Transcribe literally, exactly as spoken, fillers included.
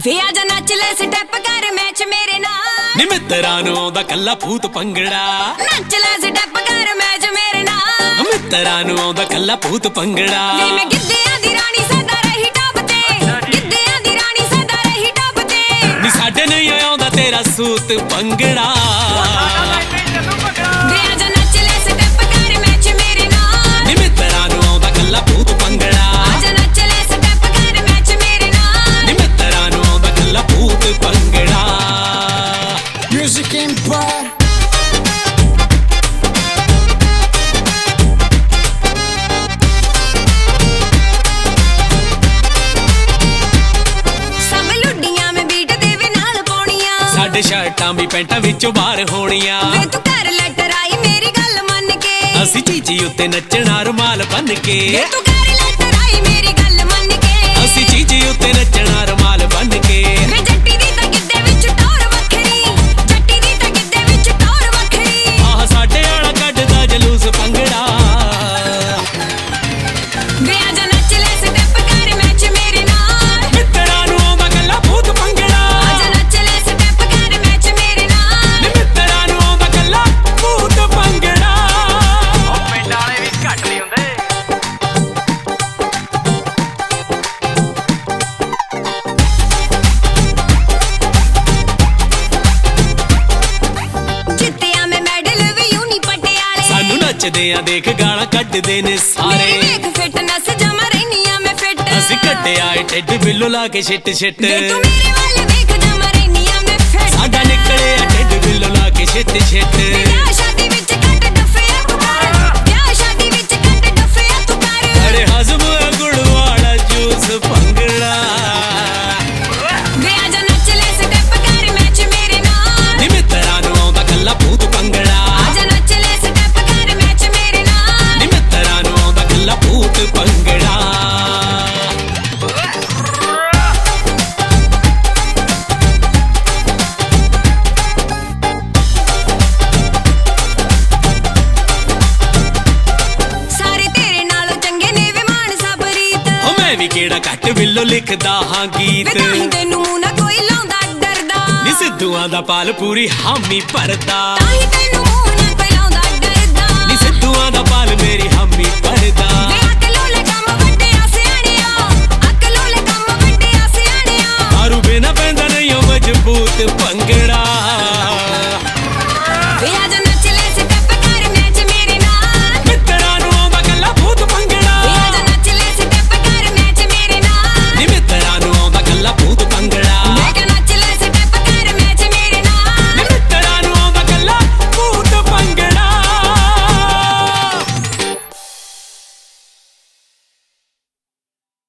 ਵੇ ਆਜਾ ਨੱਚ ਲੈ ਸਟੈਪ ਕਰ ਮੈਚ ਮੇਰੇ ਨਾਲ ਨੀ ਮਿੱਤਰਾਂ ਨੂੰ ਆਉਂਦਾ ਕੱਲਾ ਭੂਤ ਭੰਗੜਾ ਨੱਚ ਲੈ ਸਟੈਪ ਕਰ ਮੈਚ ਮੇਰੇ ਨਾਲ ਮਿੱਤਰਾਂ ਨੂੰ ਆਉਂਦਾ ਕੱਲਾ ਭੂਤ ਭੰਗੜਾ ਵੇ ਮੈਂ ਗਿੱਧਿਆਂ ਦੀ ਰਾਣੀ ਸਦਾ ਰਹੀ ਟੌਪ ਤੇ ਗਿੱਧਿਆਂ ਦੀ ਰਾਣੀ ਸਦਾ ਰਹੀ ਟੌਪ ਤੇ ਨੀ ਸਾਡੇ ਨਹੀਂ ਆਉਂਦਾ ਤੇਰਾ ਸੂਤ ਭੰਗੜਾ ਵੇ ਆਜਾ ਨੱਚ ਲੈ ਸਟੈਪ ਕਰ ਮੈਚ ਮੇਰੇ ਨਾਲ ਨੀ ਮਿੱਤਰਾਂ ਨੂੰ ਆਉਂਦਾ ਕੱਲਾ ਭੂਤ ਭੰਗੜਾ ਆਜਾ ਨੱਚ ਲੈ ਸਟੈਪ ਕਰ ਮੈਚ ਮੇਰੇ ਨਾਲ ਨੀ ਮਿੱਤਰਾਂ ਨੂੰ ਆਉਂਦਾ ਕੱਲਾ ਭੂਤ ਭੰਗੜਾ Music Empire ਸਭ ਲੁੱਡੀਆਂ ਮੈਂ ਬੀਟ ਦੇ ਵੀ ਨਾਲ ਪਾਉਣੀਆਂ ਸਾਡੇ ਸ਼ਰਟਾਂ ਵੀ ਪੈਂਟਾਂ ਵਿੱਚੋਂ ਬਾਹਰ ਹੋਣੀਆਂ ਵੇ ਤੂੰ ਕਰ ਲੈ ਟਰਾਈ ਮੇਰੀ ਗੱਲ ਮੰਨ ਕੇ ਅਸੀਂ ਚੀਚੀ ਉੱਤੇ ਨੱਚਣਾ ਰੁਮਾਲ ਬੰਨ ਕੇ ਵੇ ਤੂੰ ਕਰ ਲੈ ਟਰਾਈ ਮੇਰੀ ਗੱਲ ਮੰਨ ਕੇ ਅਸੀਂ ਚੀਚੀ ਉੱਤੇ ਨੱਚਣਾ ਰੁਮਾਲ ਬੰਨ ਕੇ ਵੇ ਜੱਟੀ ਦੀ ਤਾਂ ਗਿੱਧੇ ਵਿੱਚ ਟੌਰ ਵੱਖਰੀ ਜੱਟੀ ਦੀ ਤਾਂ ਗਿੱਧੇ ਵਿੱਚ ਟੌਰ ਵੱਖਰੀ ਆਹ ਸਾਡੇ ਵਾਲਾ ਕੱਢਦਾ ਜਲੂਸ ਭੰਗੜਾ ਵੇ ਆਜਾ ਨੱਚ ਲੈ ਸਟੈਪ ਕਰ ਮੈਚ ਮੇਰੇ ਨਾਲ ਮਿੱਤਰਾਂ ਨੂੰ ਆਉਂਦਾ ਕੱਲਾ ਭੂਤ ਭੰਗੜਾ ਆਜਾ ਨੱਚ ਲੈ ਸਟੈਪ ਕਰ ਮੈਚ ਮੇਰੇ ਨਾਲ ਨੀ ਮਿੱਤਰਾਂ ਨੂੰ ਆਉਂਦਾ ਕੱਲਾ ਭੂਤ ਭੰਗੜਾ ਉਹ ਪਿੰਡ ਵਾਲੇ ਵੀ ਘੱਟ ਨਹੀਂ ਹੁੰਦੇ। ਜਿੱਤਿਆ ਮੈਂ ਮੈਡਲ ਵੀ ਯੂਨੀ ਪਟਿਆਲੇ ਸਾਨੂੰ ਨੱਚਦੇ ਆ ਦੇਖ ਗਾਲਾਂ ਕੱਢਦੇ ਨੇ ਮੇਰੇ ਸਾਰੇ ਵੇਖ ਫਿਟਨੈਸ ਜਮਾ ਰਹਿਨੀਆਂ ਮੈਂ ਫਿੱਟ ਅਸੀਂ ਕੱਢਿਆ ਏ ਢਿੱਡ ਬਿੱਲੋ ਲਾ ਕੇ ਛਿੱਟ ਛਿੱਟ ਵੇ ਤੂੰ ਮੇਰੇ ਵੱਲ ਵੇਖ ਜਮਾ ਰਹਿਨੀਆਂ ਮੈਂ ਫਿੱਟ ਸਾਡਾ ਨਿਕਲਿਆ ਢਿੱਡ ਬਿੱਲੋ ਲਾ ਕੇ ਛਿੱਟ ਛਿੱਟ ਵੇ ਵਿਆਹ ਸ਼ਾਦੀ ਵਿੱਚ ਕੱਟ ਡੱਫਿਆ ਤੂੰ ਕਰ ਵਿਆਹ ਸ਼ਾਦੀ ਵਿੱਚ ਕੱਟ ਡੱਫਿਆ ਤੂੰ ਕਰ ਅਰੇ ਹਜ਼ਮ ਹੈ ਗੁੜ ਵਾਲਾ ਜੂਸ ਭੰਗੜਾ ਵੇ ਆਜਾ ਨੱਚ ਲੈ ਸਟੈਪ ਕਰ ਮੈਚ ਮੇਰੇ ਨਾਲ ਨੀ ਮਿੱਤਰਾਂ ਨੂੰ ਆਉਂਦਾ ਕੱਲਾ ਭੂਤ ਭੰਗੜਾ ਆਜਾ ਨੱਚ ਲੈ ਸਟੈਪ ਕਰ ਮੈਚ ਮੇਰੇ ਨਾਲ ਨੀ ਮਿੱਤਰਾਂ ਨੂੰ ਆਉਂਦਾ ਕੱਲਾ ਭੂਤ ਭੰਗੜਾ ਸਾਰੇ ਤੇਰੇ ਨਾਲੋਂ ਚੰਗੇ ਨੇ ਵੇ ਮਾਨ ਸਭ ਰੀਤ ਹੋ ਮੈਂ ਵੀ ਕਿਹੜਾ ਘੱਟ ਬਿੱਲੋ ਲਿਖਦਾ ਹਾਂ ਗੀਤ ਵੇ ਤਾਂ ਹੀ ਤੈਨੂੰ ਮੂੰਹ ਨਾ ਕੋਈ ਲਾਉਂਦਾ ਡਰਦਾ ਨੀ ਸਿੱਧੂਆਂ ਦਾ ਪਾਲ ਪੂਰੀ ਹਾਮੀ ਭਰਦਾ ਤਾਂ ਹੀ ਤੈਨੂੰ